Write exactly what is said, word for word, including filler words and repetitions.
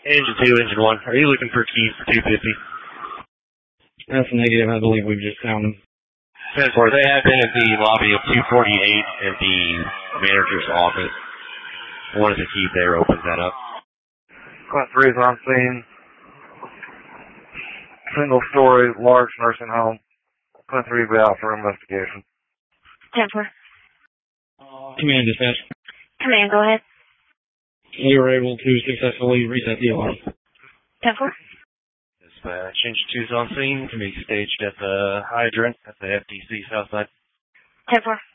Engine two, engine one. Are you looking for keys for two fifty? That's negative. I believe we've just found them. They have been at the lobby of two forty-eight at the manager's office. One of the keys there opens that up. Clint three is on scene. Single story, large nursing home. Clint three will be out for investigation. ten four. Command dispatch. Command, go ahead. We were able to successfully reset the alarm. ten four. Dispatch, engine two's on scene. Can be staged at the hydrant at the F D C south side. ten four.